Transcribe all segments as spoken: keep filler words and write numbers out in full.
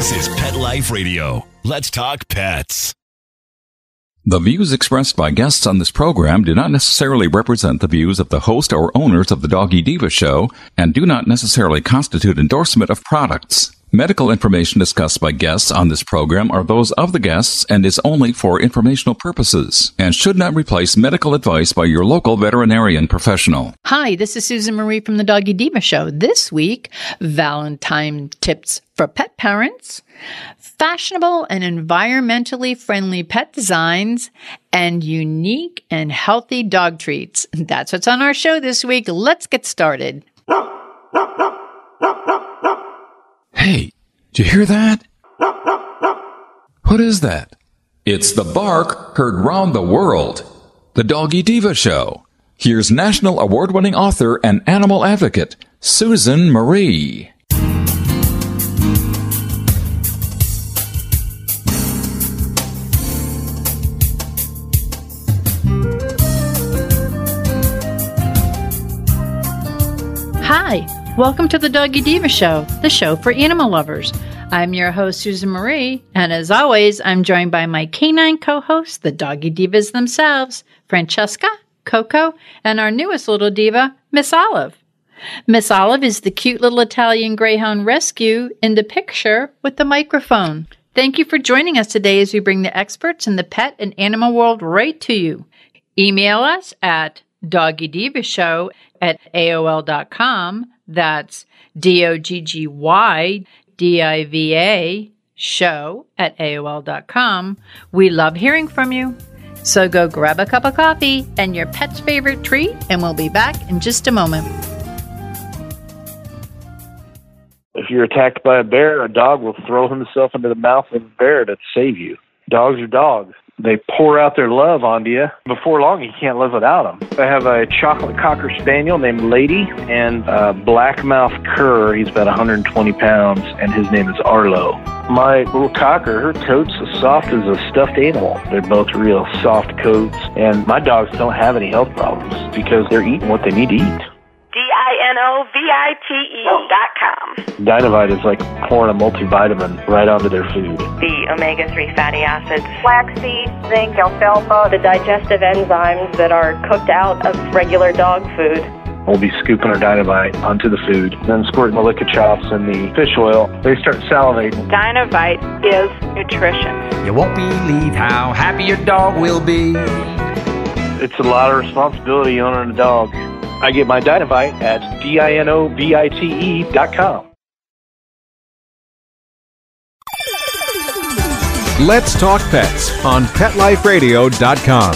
This is Pet Life Radio. Let's talk pets. The views expressed by guests on this program do not necessarily represent the views of the host or owners of the Doggy Diva Show and do not necessarily constitute endorsement of products. Medical information discussed by guests on this program are those of the guests and is only for informational purposes and should not replace medical advice by your local veterinarian professional. Hi, this is Susan Marie from the Doggy Diva Show. This week, Valentine tips for pet parents, fashionable and environmentally friendly pet designs, and unique and healthy dog treats. That's what's on our show this week. Let's get started. Hey, did you hear that? What is that? It's the bark heard round the world. The Doggy Diva Show. Here's national award-winning author and animal advocate, Susan Marie. Hi, welcome to the Doggy Diva Show, the show for animal lovers. I'm your host, Susan Marie, and as always, I'm joined by my canine co-hosts, the Doggy Divas themselves, Francesca, Coco, and our newest little diva, Miss Olive. Miss Olive is the cute little Italian Greyhound rescue in the picture with the microphone. Thank you for joining us today as we bring the experts in the pet and animal world right to you. Email us at doggydivashow at A O L dot com. That's D O G G Y D I V A show at A O L dot com. We love hearing from you. So go grab a cup of coffee and your pet's favorite treat, and we'll be back in just a moment. If you're attacked by a bear, a dog will throw himself into the mouth of a bear to save you. Dogs are dogs. They pour out their love onto you. Before long, you can't live without them. I have a chocolate cocker spaniel named Lady and a blackmouth cur. He's about one hundred twenty pounds, and his name is Arlo. My little cocker, her coat's as soft as a stuffed animal. They're both real soft coats, and my dogs don't have any health problems because they're eating what they need to eat. D I N O V I T E dot com. Dynavite is like pouring a multivitamin right onto their food. The omega three fatty acids. Flaxseed, zinc, alfalfa, The digestive enzymes that are cooked out of regular dog food. We'll be scooping our Dynavite onto the food, then squirting the liquor chops and the fish oil. They start salivating. Dynavite is nutrition. You won't believe how happy your dog will be. It's a lot of responsibility owning a dog. I get my Dynavite at D I N O V I T E dot com. Let's Talk Pets on Pet Life Radio dot com.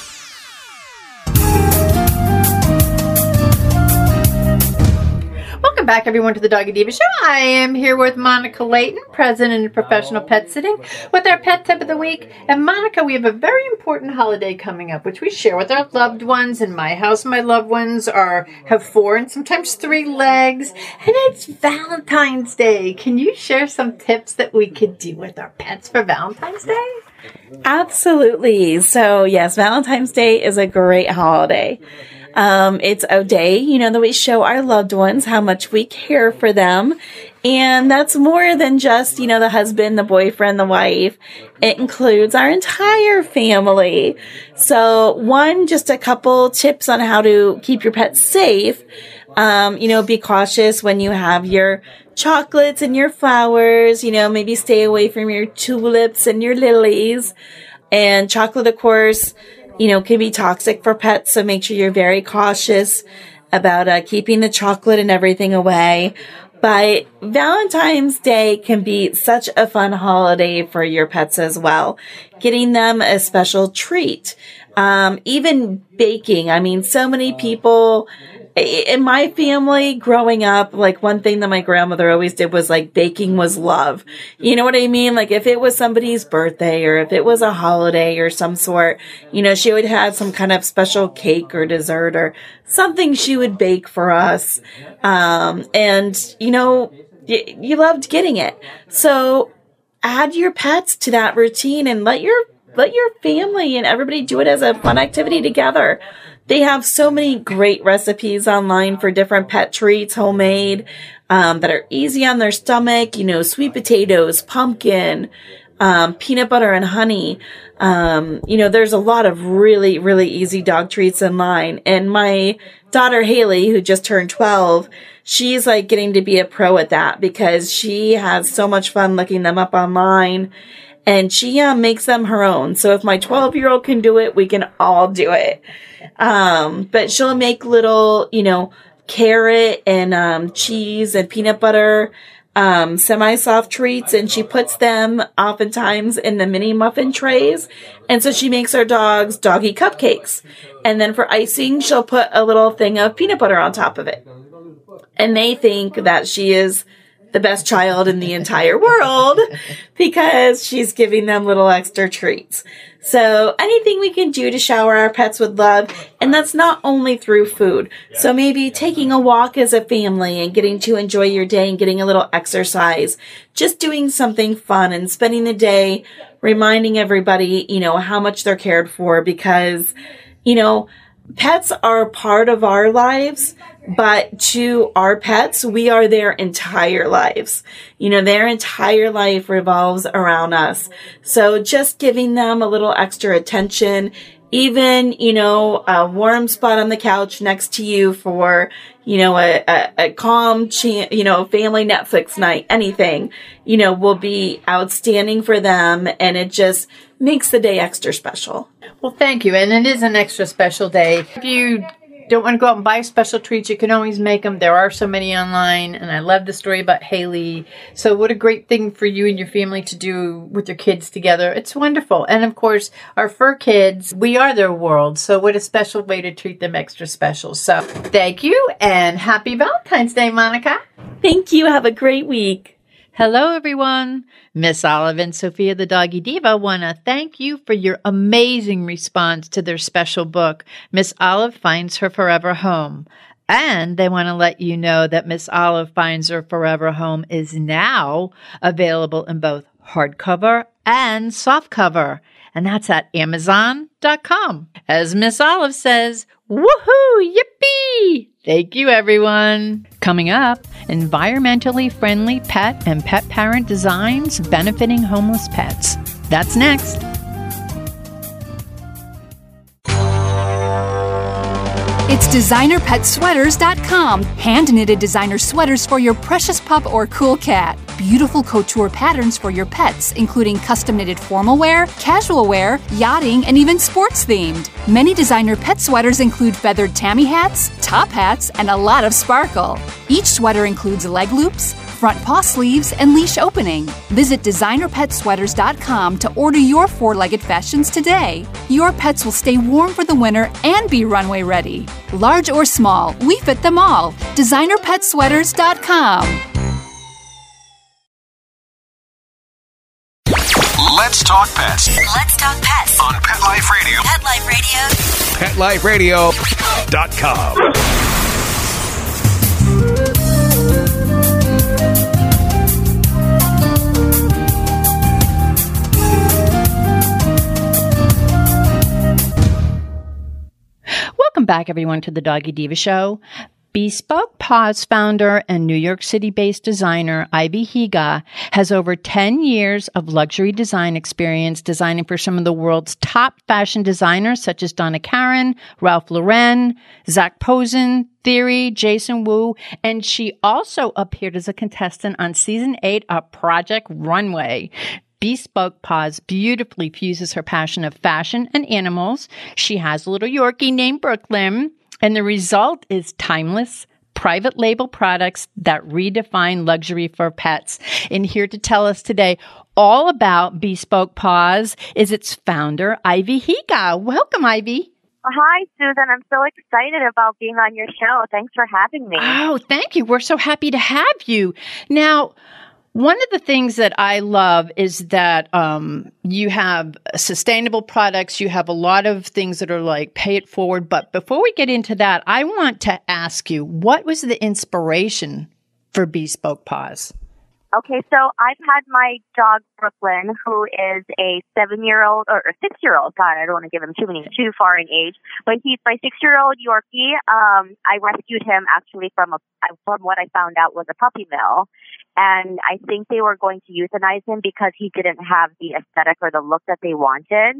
Welcome back, everyone, to the Doggy Diva Show. I am here with Monica Layton, president of Professional Pet Sitting, with our pet tip of the week. And Monica, we have a very important holiday coming up, which we share with our loved ones. In my house, my loved ones are have four and sometimes three legs, and it's Valentine's Day. Can you share some tips that we could do with our pets for Valentine's Day? Absolutely. So, yes, Valentine's Day is a great holiday. Um, it's a day, you know, that we show our loved ones how much we care for them. And that's more than just, you know, the husband, the boyfriend, the wife. It includes our entire family. So one, just a couple tips on how to keep your pets safe. Um, you know, be cautious when you have your chocolates and your flowers, you know, maybe stay away from your tulips and your lilies. And chocolate, of course, you know, can be toxic for pets, so make sure you're very cautious about uh, keeping the chocolate and everything away. But Valentine's Day can be such a fun holiday for your pets as well. Getting them a special treat. Um, even baking. I mean, so many people in my family growing up, like one thing that my grandmother always did was like baking was love. You know what I mean? Like if it was somebody's birthday or if it was a holiday or some sort, you know, she would have some kind of special cake or dessert or something she would bake for us. Um, and you know, y- you loved getting it. So add your pets to that routine and let your, let your family and everybody do it as a fun activity together. They have so many great recipes online for different pet treats, homemade. um, that are easy on their stomach, you know, sweet potatoes, pumpkin, um, peanut butter and honey. Um, you know, there's a lot of really, really easy dog treats in line. And my daughter Haley, who just turned twelve, she's like getting to be a pro at that because she has so much fun looking them up online. And she uh, makes them her own. So if my twelve-year-old can do it, we can all do it. Um, but she'll make little, you know, carrot and um, cheese and peanut butter, um, semi-soft treats. And she puts them oftentimes in the mini muffin trays. And so she makes our dogs doggy cupcakes. And then for icing, she'll put a little thing of peanut butter on top of it. And they think that she is the best child in the entire world because she's giving them little extra treats. So anything we can do to shower our pets with love, and that's not only through food. So maybe taking a walk as a family and getting to enjoy your day and getting a little exercise, just doing something fun and spending the day reminding everybody, you know, how much they're cared for because, you know, pets are a part of our lives, but to our pets, we are their entire lives. You know, their entire life revolves around us. So just giving them a little extra attention, even, you know, a warm spot on the couch next to you for, you know, a, a, a calm, cha- you know, family Netflix night, anything, you know, will be outstanding for them. And it just makes the day extra special. Well, thank you. And it is an extra special day. If you don't want to go out and buy special treats, you can always make them. There are so many online, and I love the story about Haley. So what a great thing for you and your family to do with your kids together. It's wonderful. And of course, our fur kids, we are their world. So what a special way to treat them extra special. So thank you, and happy Valentine's Day, Monica. Thank you. Have a great week. Hello, everyone. Miss Olive and Sophia the Doggy Diva want to thank you for your amazing response to their special book, Miss Olive Finds Her Forever Home. And they want to let you know that Miss Olive Finds Her Forever Home is now available in both hardcover and softcover. And that's at amazon dot com. As Miss Olive says, woohoo, yippee! Thank you, everyone. Coming up, environmentally friendly pet and pet parent designs benefiting homeless pets. That's next. It's designer pet sweaters dot com. Hand-knitted designer sweaters for your precious pup or cool cat. Beautiful couture patterns for your pets, including custom-knitted formal wear, casual wear, yachting, and even sports-themed. Many designer pet sweaters include feathered tammy hats, top hats, and a lot of sparkle. Each sweater includes leg loops, front paw sleeves, and leash opening. Visit designer pet sweaters dot com to order your four-legged fashions today. Your pets will stay warm for the winter and be runway ready. Large or small, we fit them all. designer pet sweaters dot com. Let's talk pets. Let's talk pets On Pet Life Radio. Pet Life Radio. Pet Life Radio Dot com. Welcome back, everyone, to the Doggy Diva Show. Bespoke Paws founder and New York City-based designer Ivy Higa has over ten years of luxury design experience designing for some of the world's top fashion designers such as Donna Karan, Ralph Lauren, Zac Posen, Theory, Jason Wu, and she also appeared as a contestant on season eight of Project Runway. Bespoke Paws beautifully fuses her passion of fashion and animals. She has a little Yorkie named Brooklyn, and the result is timeless, private label products that redefine luxury for pets. And here to tell us today all about Bespoke Paws is its founder, Ivy Higa. Welcome, Ivy. Hi, Susan. I'm so excited about being on your show. Thanks for having me. Oh, thank you. We're so happy to have you. Now, one of the things that I love is that um, you have sustainable products. You have a lot of things that are like pay it forward. But before we get into that, I want to ask you, what was the inspiration for Bespoke Paws? Okay, so I've had my dog Brooklyn, who is a seven-year-old or a six-year-old. God, I don't want to give him too many too far in age, but he's my six-year-old Yorkie. Um, I rescued him actually from a from what I found out was a puppy mill, and I think they were going to euthanize him because he didn't have the aesthetic or the look that they wanted.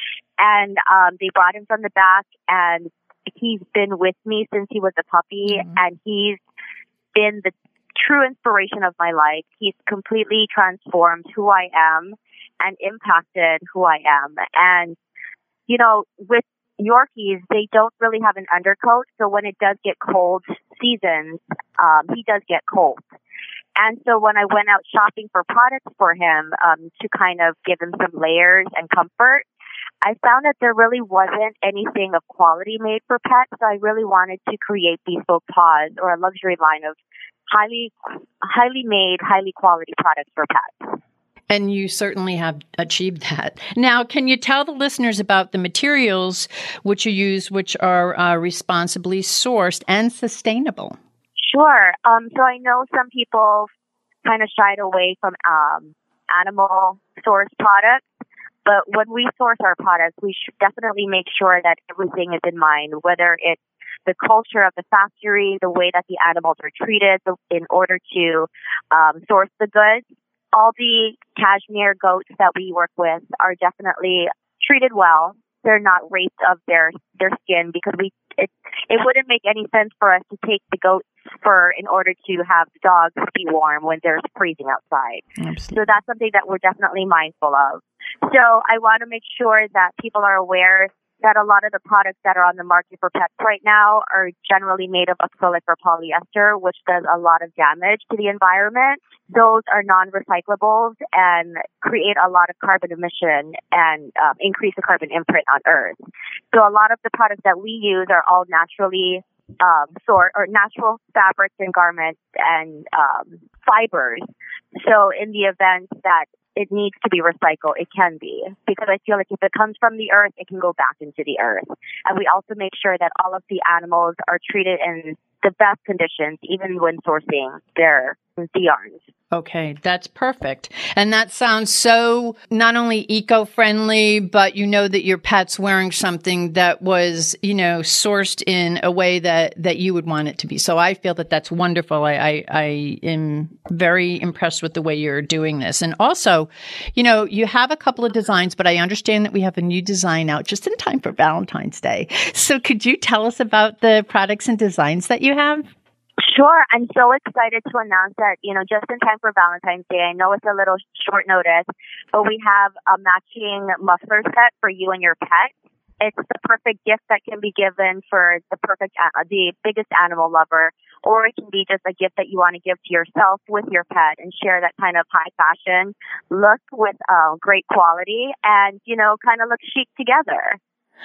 And um, they brought him from the back, and he's been with me since he was a puppy, mm-hmm. and he's been the true inspiration of my life. He's completely transformed who I am and impacted who I am. And, you know, with Yorkies, they don't really have an undercoat. So when it does get cold seasons, um, he does get cold. And so when I went out shopping for products for him um, to kind of give him some layers and comfort, I found that there really wasn't anything of quality made for pets. So I really wanted to create Bespoke Paws, or a luxury line of highly, highly made, highly quality products for pets. And you certainly have achieved that. Now, can you tell the listeners about the materials which you use, which are uh, responsibly sourced and sustainable? Sure. Um, so I know some people kind of shied away from um, animal source products, but when we source our products, we should definitely make sure that everything is in mind, whether it's the culture of the factory, the way that the animals are treated in order to um, source the goods. All the cashmere goats that we work with are definitely treated well. They're not raped of their, their skin, because we it, it wouldn't make any sense for us to take the goat's fur in order to have the dogs be warm when they're freezing outside. Absolutely. So that's something that we're definitely mindful of. So I want to make sure that people are aware that a lot of the products that are on the market for pets right now are generally made of acrylic or polyester, which does a lot of damage to the environment. Those are non-recyclables and create a lot of carbon emission and um, increase the carbon imprint on Earth. So a lot of the products that we use are all naturally um, sort or natural fabrics and garments and um, fibers. So in the event that it needs to be recycled, it can be, because I feel like if it comes from the earth, it can go back into the earth. And we also make sure that all of the animals are treated in the best conditions, even when sourcing their the yarns. Okay, that's perfect. And that sounds so not only eco-friendly, but you know that your pet's wearing something that was, you know, sourced in a way that, that you would want it to be. So I feel that that's wonderful. I, I, I am very impressed with the way you're doing this. And also, you know, you have a couple of designs, but I understand that we have a new design out just in time for Valentine's Day. So could you tell us about the products and designs that you have? Sure. I'm so excited to announce that, you know, just in time for Valentine's Day. I know it's a little short notice, but we have a matching muffler set for you and your pet. It's the perfect gift that can be given for the perfect, uh, the biggest animal lover, or it can be just a gift that you want to give to yourself with your pet and share that kind of high fashion look with uh, great quality and, you know, kind of look chic together.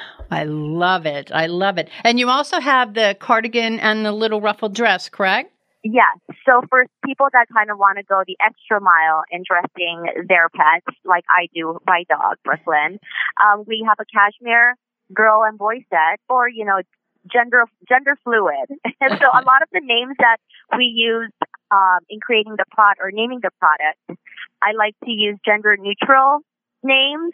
I love it. I love it. And you also have the cardigan and the little ruffled dress, correct? Yes. So for people that kind of want to go the extra mile in dressing their pets, like I do my dog, Brooklyn, um, we have a cashmere girl and boy set, or, you know, gender gender fluid. And so a lot of the names that we use um, in creating the product or naming the product, I like to use gender neutral names.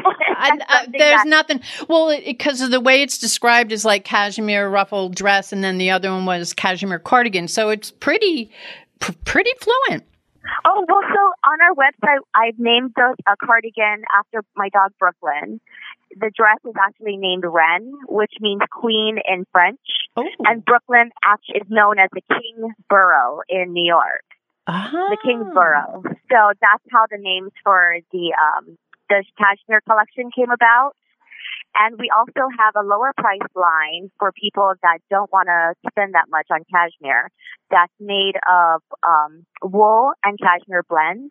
I, I, there's that, nothing. Well, because of the way it's described is like cashmere ruffled dress, and then the other one was cashmere cardigan. So it's pretty, pr- pretty fluent. Oh, well, so on our website, I've named the, a cardigan after my dog, Brooklyn. The dress is actually named Reine, which means queen in French. Oh. And Brooklyn actually is known as the King Borough in New York. Ah. The King's Borough. So that's how the names for the, um, the cashmere collection came about. And we also have a lower price line for people that don't want to spend that much on cashmere. That's made of um, wool and cashmere blends.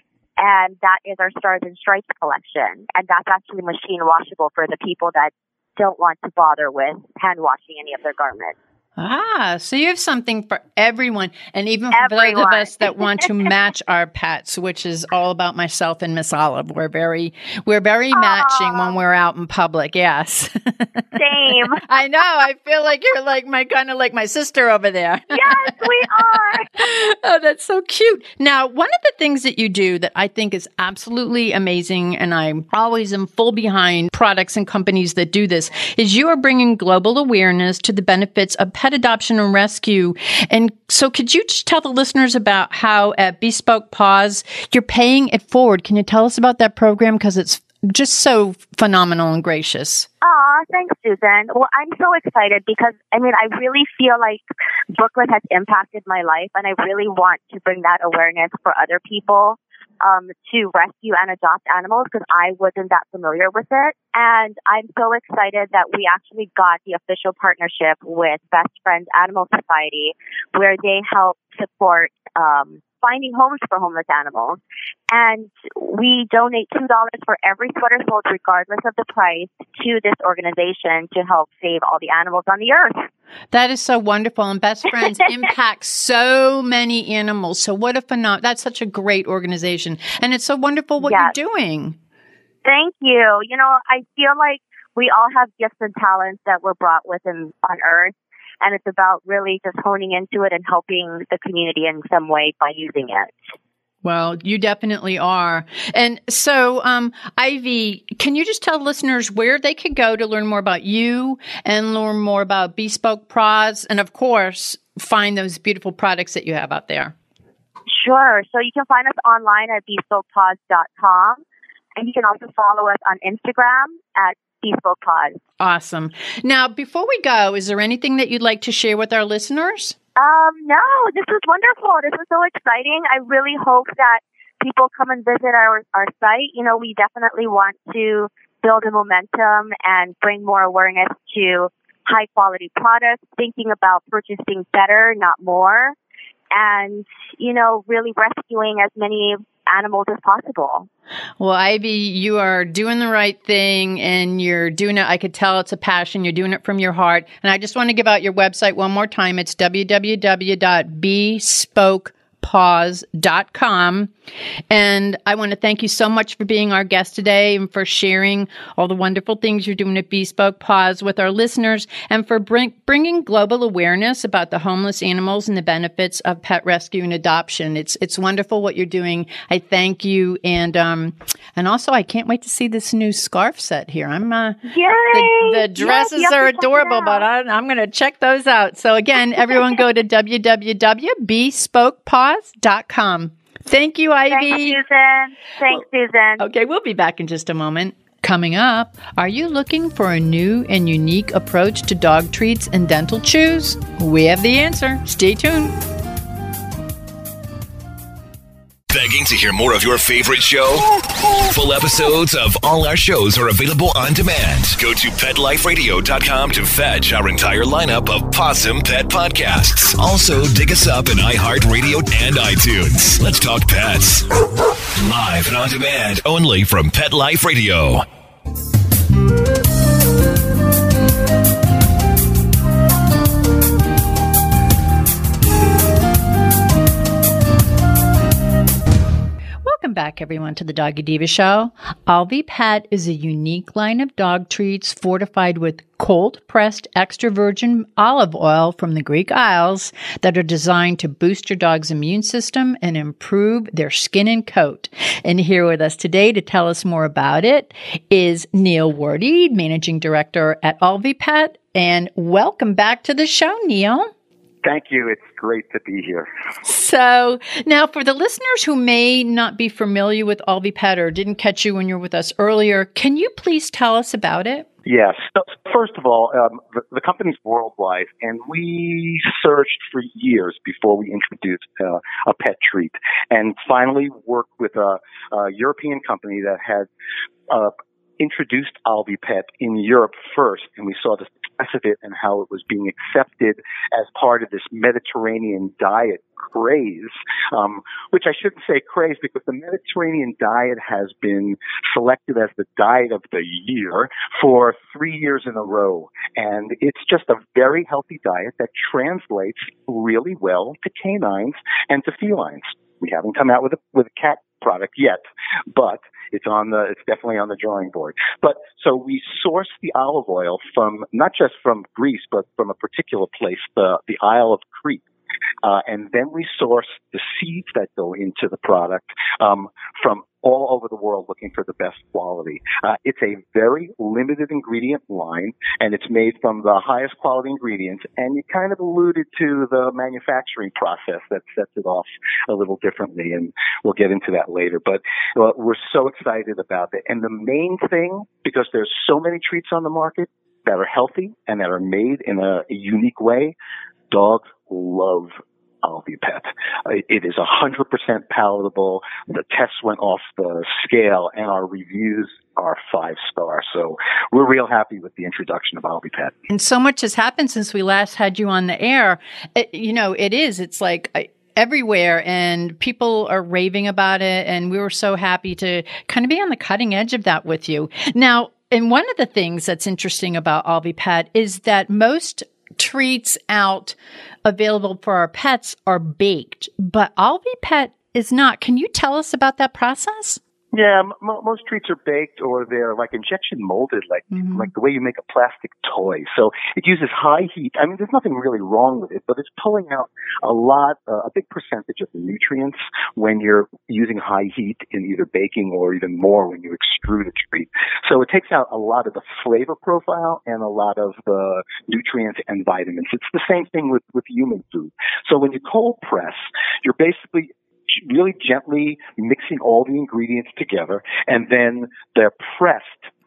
And that is our Stars and Stripes collection. And that's actually machine washable for the people that don't want to bother with hand washing any of their garments. Ah, so you have something for everyone, and even for Everyone. those of us that want to match our pets, which is all about myself and Miss Olive. We're very, we're very Aww. matching when we're out in public. Yes, Same. I know. I feel like you're like my kind of like my sister over there. Yes, we are. Oh, that's so cute. Now, one of the things that you do that I think is absolutely amazing, and I always am full behind products and companies that do this, is you are bringing global awareness to the benefits of pet adoption and rescue. And so could you just tell the listeners about how at Bespoke Paws, you're paying it forward? Can you tell us about that program? Because it's just so phenomenal and gracious. Aw, thanks, Susan. Well, I'm so excited because, I mean, I really feel like Brooklyn has impacted my life, and I really want to bring that awareness for other people um, to rescue and adopt animals because I wasn't that familiar with it. And I'm so excited that we actually got the official partnership with Best Friends Animal Society, where they help support um, finding homes for homeless animals. And we donate two dollars for every sweater sold, regardless of the price, to this organization to help save all the animals on the earth. That is so wonderful. And Best Friends impacts so many animals. So what a phenomenal, that's such a great organization. And it's so wonderful what Yes. you're doing. Thank you. You know, I feel like we all have gifts and talents that we're brought with in, on earth. And it's about really just honing into it and helping the community in some way by using it. Well, you definitely are. And so, um, Ivy, can you just tell listeners where they could go to learn more about you and learn more about Bespoke Paws and, of course, find those beautiful products that you have out there? Sure. So you can find us online at bespoke paws dot com. And you can also follow us on Instagram at Bespoke Paws. Awesome. Now, before we go, is there anything that you'd like to share with our listeners? Um, no, this is wonderful. This is so exciting. I really hope that people come and visit our, our site. You know, we definitely want to build a momentum and bring more awareness to high quality products, thinking about purchasing better, not more, and, you know, really rescuing as many animals as possible. Well, Ivy, you are doing the right thing and you're doing it. I could tell it's a passion. You're doing it from your heart. And I just want to give out your website one more time. It's w w w dot bespoke paws dot com. And I want to thank you so much for being our guest today and for sharing all the wonderful things you're doing at Bespoke Paws with our listeners and for bring, bringing global awareness about the homeless animals and the benefits of pet rescue and adoption. It's it's wonderful what you're doing. I thank you. And um and also I can't wait to see this new scarf set here. I'm uh, Yay! The, the dresses Yes, are check it adorable, out. but I, I'm going to check those out. So again, everyone go to w w w dot bespoke paws dot com. Thank you, Ivy. Thanks, Susan. Thanks, Susan. Okay, we'll be back in just a moment. Coming up, are you looking for a new and unique approach to dog treats and dental chews? We have the answer. Stay tuned. Begging to hear more of your favorite show? Full episodes of all our shows are available on demand. Go to pet life radio dot com to fetch our entire lineup of Possum Pet podcasts. Also, dig us up in iHeartRadio and iTunes. Let's talk pets. Live and on demand only from Pet Life Radio. Welcome back, everyone, to the Doggy Diva Show. Alvi Pet is a unique line of dog treats fortified with cold-pressed extra virgin olive oil from the Greek Isles that are designed to boost your dog's immune system and improve their skin and coat. And here with us today to tell us more about it is Neil Wardy, Managing Director at Alvi Pet. And welcome back to the show, Neil. Thank you. It's great to be here. So now for the listeners who may not be familiar with Alvi Pet or didn't catch you when you were with us earlier, can you please tell us about it? Yes. So first of all, um, the, the company's worldwide, and we searched for years before we introduced uh, a pet treat, and finally worked with a, a European company that had uh, introduced Alvi Pet in Europe first, and we saw the success of it and how it was being accepted as part of this Mediterranean diet craze, um, which I shouldn't say craze because the Mediterranean diet has been selected as the diet of the year for three years in a row. And it's just a very healthy diet that translates really well to canines and to felines. We haven't come out with a, with a cat product yet, but it's on the, it's definitely on the drawing board. But so we source the olive oil from, not just from Greece, but from a particular place, the, the Isle of Crete. Uh, and then we source the seeds that go into the product um, from all over the world looking for the best quality. Uh, it's a very limited ingredient line, and it's made from the highest quality ingredients. And you kind of alluded to the manufacturing process that sets it off a little differently, and we'll get into that later. But uh, we're so excited about it. And the main thing, because there's so many treats on the market that are healthy and that are made in a, a unique way, dogs love Alvipet. It is one hundred percent palatable. The tests went off the scale, and our reviews are five stars. So we're real happy with the introduction of Alvipet. And so much has happened since we last had you on the air. It, you know, it is. It's like I, everywhere, and people are raving about it. And we were so happy to kind of be on the cutting edge of that with you. Now, and one of the things that's interesting about Alvipet is that most treats out available for our pets are baked, but Alvipet is not. Can you tell us about that process? Yeah, m- most treats are baked, or they're like injection molded, like mm-hmm. like the way you make a plastic toy. So it uses high heat. I mean, there's nothing really wrong with it, but it's pulling out a lot, uh, a big percentage of the nutrients when you're using high heat in either baking, or even more when you extrude a treat. So it takes out a lot of the flavor profile and a lot of the nutrients and vitamins. It's the same thing with, with human food. So when you cold press, you're basically really gently mixing all the ingredients together, and then they're pressed,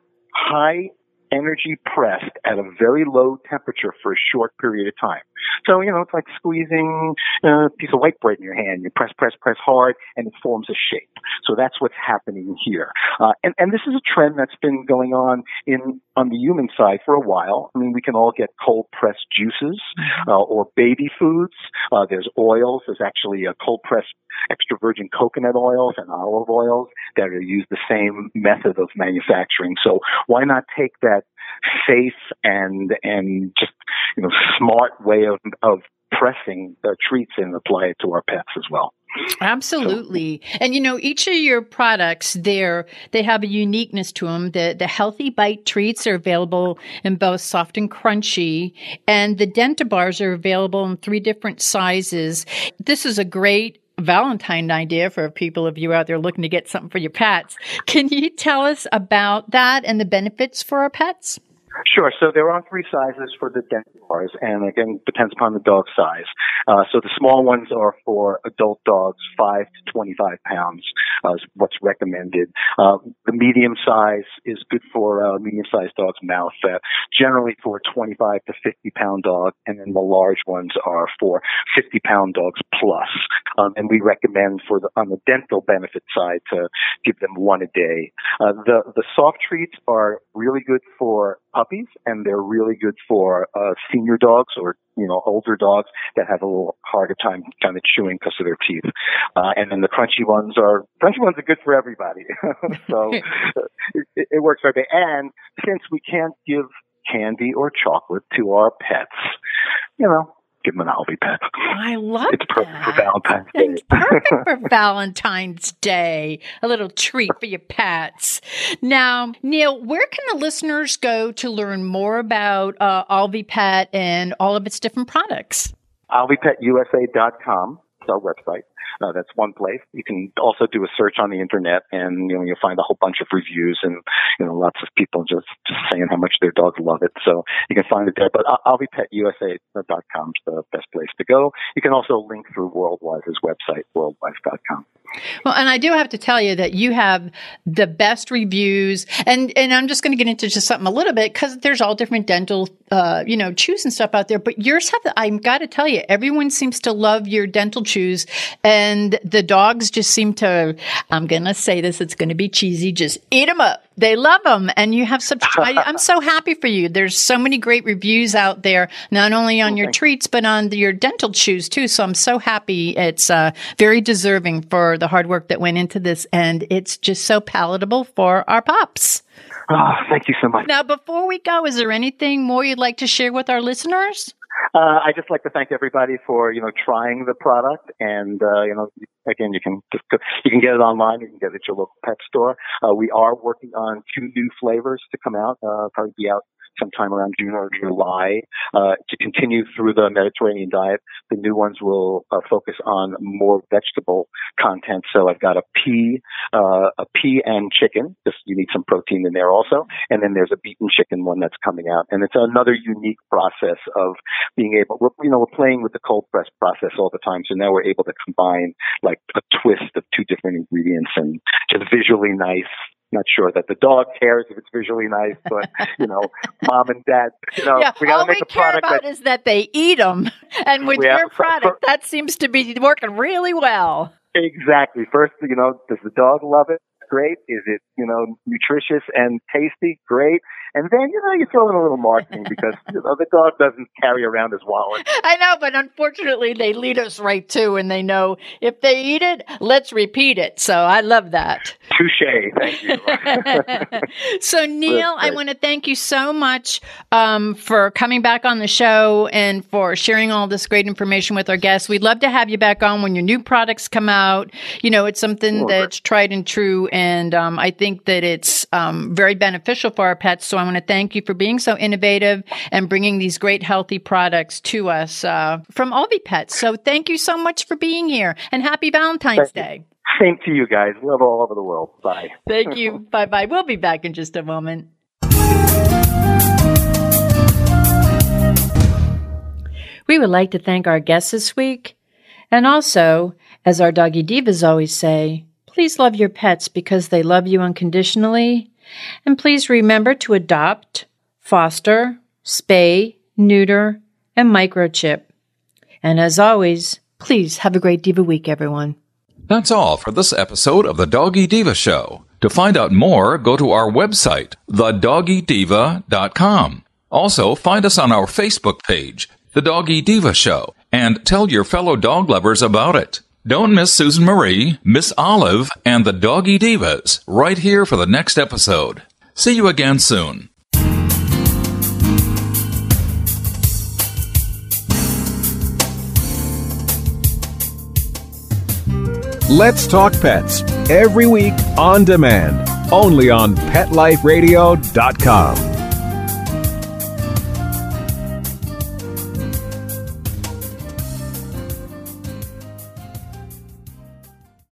high energy pressed at a very low temperature for a short period of time. So, you know, it's like squeezing a piece of white bread in your hand. You press, press, press hard, and it forms a shape. So that's what's happening here. Uh, and, and this is a trend that's been going on in on the human side for a while. I mean, we can all get cold-pressed juices uh, or baby foods. Uh, there's oils. There's actually a cold-pressed extra virgin coconut oils and olive oils that are used the same method of manufacturing. So why not take that safe and and just, you know, smart way of of pressing the treats and apply it to our pets as well. Absolutely. So, and, you know, each of your products, they're, they have a uniqueness to them. The, the Healthy Bite treats are available in both soft and crunchy, and the Dentabars are available in three different sizes. This is a great Valentine idea for people of you out there looking to get something for your pets. Can you tell us about that and the benefits for our pets? Sure. So there are three sizes for the Dentabars, and again, depends upon the dog size. Uh, so the small ones are for adult dogs, five to twenty-five pounds uh, is what's recommended. Uh, the medium size is good for uh, medium-sized dog's mouth, uh, generally for a twenty-five to fifty pound dog, and then the large ones are for fifty pound dogs plus. Um, and we recommend for the on the dental benefit side to give them one a day. Uh, the the soft treats are really good for puppies, and they're really good for uh, senior dogs, or, you know, older dogs that have a little harder time kind of chewing because of their teeth. Uh, and then the crunchy ones are crunchy ones are good for everybody. So it, it works right away. And since we can't give candy or chocolate to our pets, you know, give them an Alvipet. I love It's perfect that. for Valentine's Day. It's perfect for Valentine's Day. A little treat for your pets. Now, Neil, where can the listeners go to learn more about uh, Alvipet and all of its different products? Alvipet U S A dot com is our website. Uh, that's one place. You can also do a search on the internet, and, you know, you'll find a whole bunch of reviews and, you know, lots of people just, just saying how much their dogs love it. So you can find it there. But Alvipet U S A dot com is the best place to go. You can also link through Worldwise's website, worldwise dot com. Well, and I do have to tell you that you have the best reviews, and, and I'm just going to get into just something a little bit because there's all different dental, uh, you know, chews and stuff out there. But yours have, I've got to tell you, everyone seems to love your dental chews, and the dogs just seem to. I'm going to say this; it's going to be cheesy. Just eat them up. They love them, and you have such. I, I'm so happy for you. There's so many great reviews out there, not only on your treats but on your dental chews too. So I'm so happy. It's uh, very deserving for the hard work that went into this, and it's just so palatable for our pups. Oh, thank you so much. Now, before we go, is there anything more you'd like to share with our listeners? Uh, I just like to thank everybody for, you know, trying the product. And, uh, you know, again, you can just go, you can get it online. You can get it at your local pet store. Uh, we are working on two new flavors to come out, uh, probably be out sometime around June or July, uh, to continue through the Mediterranean diet. The new ones will uh, focus on more vegetable content. So I've got a pea, uh, a pea and chicken. Just you need some protein in there also. And then there's a beaten chicken one that's coming out. And it's another unique process of being able, we're, you know, we're playing with the cold press process all the time. So now we're able to combine like a twist of two different ingredients and just visually nice. Not sure that the dog cares if it's visually nice, but, you know, mom and dad, you know, yeah, we got to make a a product about that is that they eat them. And with Yeah, your for- product, that seems to be working really well. Exactly. First, you know, does the dog love it? Great. Is it, you know, nutritious and tasty? Great. And then, you know, you throw in a little marketing because, you know, the dog doesn't carry around his wallet. I know, but unfortunately, they lead us right to, and they know if they eat it, let's repeat it. So I love that. Touche. Thank you. So, Neil, I want to thank you so much um, for coming back on the show and for sharing all this great information with our guests. We'd love to have you back on when your new products come out. You know, it's something Sure. that's tried and true, and um, I think that it's um, very beneficial for our pets. So I want to thank you for being so innovative and bringing these great healthy products to us uh, from Alvi Pets. So thank you so much for being here, and happy Valentine's Thank you. Day. Same to you guys. Love all over the world. Bye. Thank you. Bye-bye. We'll be back in just a moment. We would like to thank our guests this week. And also, as our Doggy Divas always say, please love your pets because they love you unconditionally. And please remember to adopt, foster, spay, neuter, and microchip. And as always, please have a great Diva week, everyone. That's all for this episode of The Doggy Diva Show. To find out more, go to our website, the doggy diva dot com. Also, find us on our Facebook page, The Doggy Diva Show, and tell your fellow dog lovers about it. Don't miss Susan Marie, Miss Olive, and the Doggy Divas right here for the next episode. See you again soon. Let's Talk Pets, every week on demand, only on pet life radio dot com.